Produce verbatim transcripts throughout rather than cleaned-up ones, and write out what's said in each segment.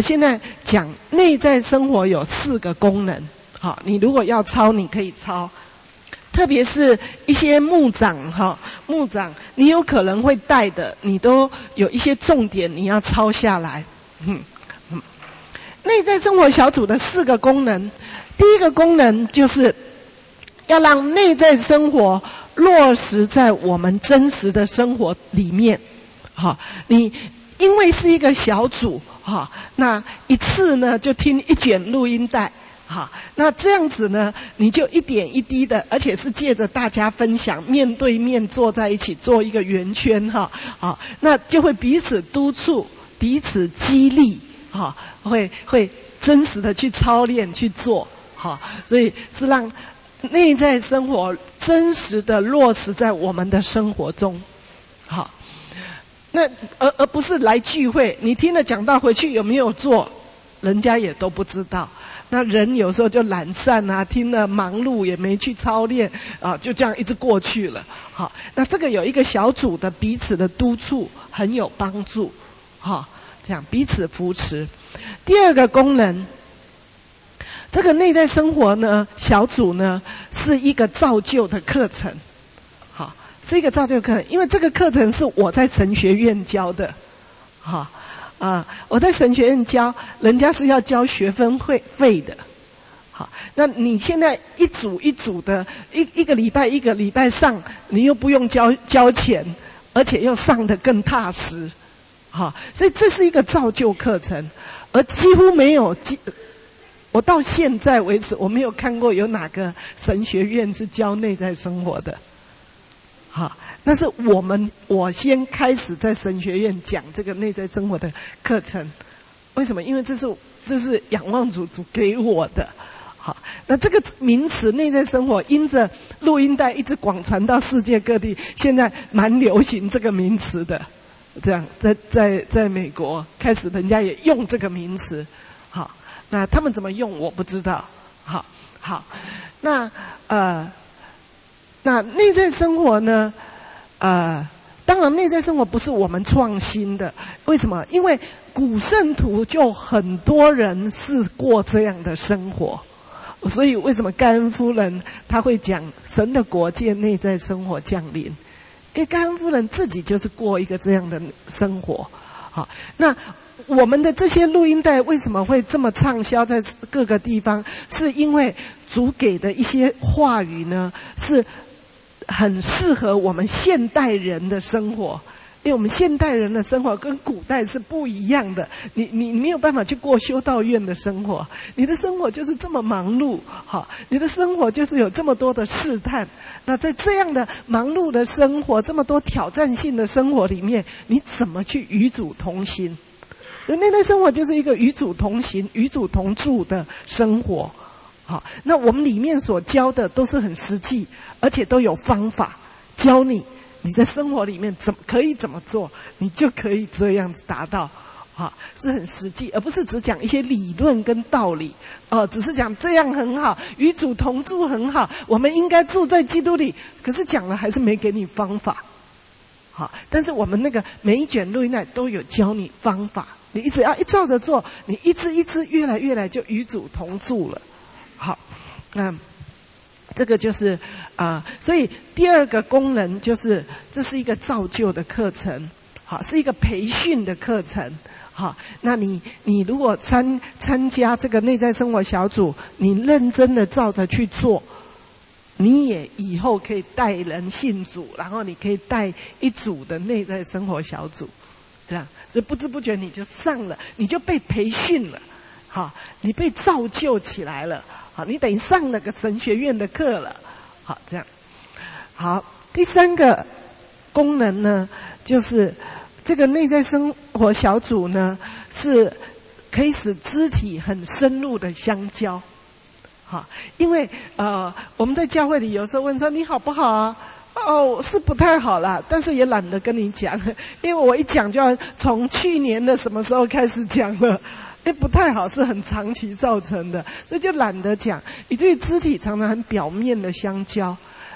我现在讲内在生活有四个功能，好，你如果要抄，你可以抄。特别是一些牧长哈，牧长你有可能会带的，你都有一些重点你要抄下来。嗯嗯，内在生活小组的四个功能，第一个功能就是要让内在生活落实在我们真实的生活里面。好，你因为是一个小组哈，那一次呢就听一卷录音带。好，那这样子呢，你就一点一滴的，而且是借着大家分享，面对面坐在一起做一个圆圈哈，好，那就会彼此督促，彼此激励，哈，会会真实的去操练去做，好，所以是让内在生活真实的落实在我们的生活中，好，那而而不是来聚会，你听了讲道回去有没有做，人家也都不知道。那人有时候就懒散啊，听了忙碌也没去操练啊，就这样一直过去了。好，那这个有一个小组的彼此的督促很有帮助，哈，这样彼此扶持。第二个功能，这个内在生活呢，小组呢是一个造就的课程，好，是一个造就课程，因为这个课程是我在神学院教的，好。啊，我在神学院教，人家是要交学分费费的，好，那你现在一组一组的，一一个礼拜一个礼拜上，你又不用交交钱，而且又上得更踏实，好，所以这是一个造就课程，而几乎没有，我到现在为止我没有看过有哪个神学院是教内在生活的，好。那是我们我先开始在神学院讲这个内在生活的课程，为什么？因为这是这是仰望主主给我的。好，那这个名词内在生活，因着录音带一直广传到世界各地，现在蛮流行这个名词的。这样，在在在美国开始人家也用这个名词。好，那他们怎么用我不知道。好，好，那呃，那内在生活呢？呃，当然内在生活不是我们创新的，为什么？因为古圣徒就很多人是过这样的生活，所以为什么盖恩夫人她会讲神的国借内在生活降临？因为盖恩夫人自己就是过一个这样的生活。好，那我们的这些录音带为什么会这么畅销在各个地方？是因为主给的一些话语呢，是很适合我们现代人的生活，因为我们现代人的生活跟古代是不一样的。你你没有办法去过修道院的生活，你的生活就是这么忙碌，好，你的生活就是有这么多的试探。那在这样的忙碌的生活，这么多挑战性的生活里面，你怎么去与主同行？内在生活就是一个与主同行、与主同住的生活。好，那我们里面所教的都是很实际，而且都有方法教你，你在生活里面怎么可以怎么做，你就可以这样子达到，好，是很实际，而不是只讲一些理论跟道理，哦、呃，只是讲这样很好，与主同住很好，我们应该住在基督里，可是讲了还是没给你方法，好，但是我们那个每一卷录音带都有教你方法，你只要一照着做，你一支一支越来越来就与主同住了。好，嗯，这个就是啊、呃，所以第二个功能就是这是一个造就的课程，好，是一个培训的课程，好，那你你如果参参加这个内在生活小组，你认真的照着去做，你也以后可以带人信主，然后你可以带一组的内在生活小组，这样，所以不知不觉你就上了，你就被培训了，好，你被造就起来了。好，你等于上了个神学院的课了。好，这样。好，第三个功能呢，就是这个内在生活小组呢，是可以使肢体很深入的相交。好，因为呃，我们在教会里有时候问说你好不好啊？哦，是不太好啦，但是也懒得跟你讲，因为我一讲就要从去年的什么时候开始讲了。因为不太好是很长期造成的，所以就懒得讲，以至于肢体常常很表面的相交。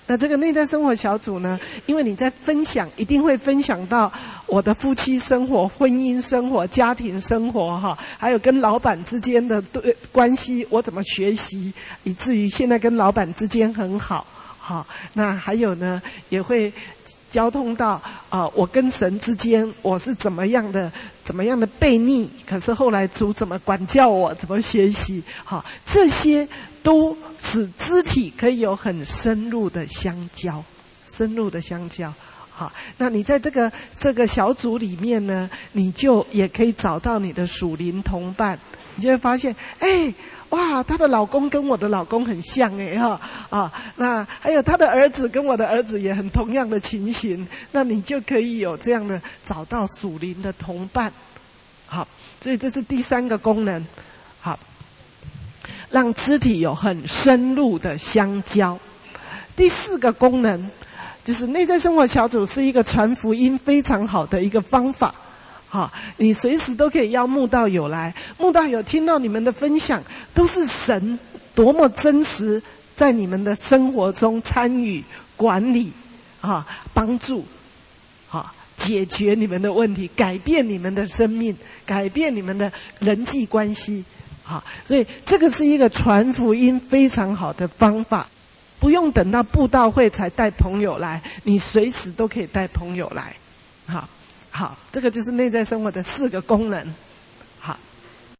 那这个内在生活小组呢，因为你在分享，一定会分享到我的夫妻生活、婚姻生活、家庭生活哈，还有跟老板之间的对关系，我怎么学习，以至于现在跟老板之间很好。好，那还有呢，也会交通到啊、呃，我跟神之间我是怎么样的怎么样的悖逆，可是后来主怎么管教我，怎么学习，好，这些都使肢体可以有很深入的相交，深入的相交。好，那你在这个这个小组里面呢，你就也可以找到你的属灵同伴，你就会发现，哎。哇，她的老公跟我的老公很像诶哈啊，那还有她的儿子跟我的儿子也很同样的情形，那你就可以有这样的找到属灵的同伴。好，所以这是第三个功能。好，让肢体有很深入的相交。第四个功能就是内在生活小组是一个传福音非常好的一个方法。好，你随时都可以邀慕道友来，慕道友听到你们的分享，都是神多么真实在你们的生活中参与、管理、啊帮助、啊解决你们的问题，改变你们的生命，改变你们的人际关系。好，所以这个是一个传福音非常好的方法，不用等到布道会才带朋友来，你随时都可以带朋友来。好。好，这个就是内在生活的四个功能。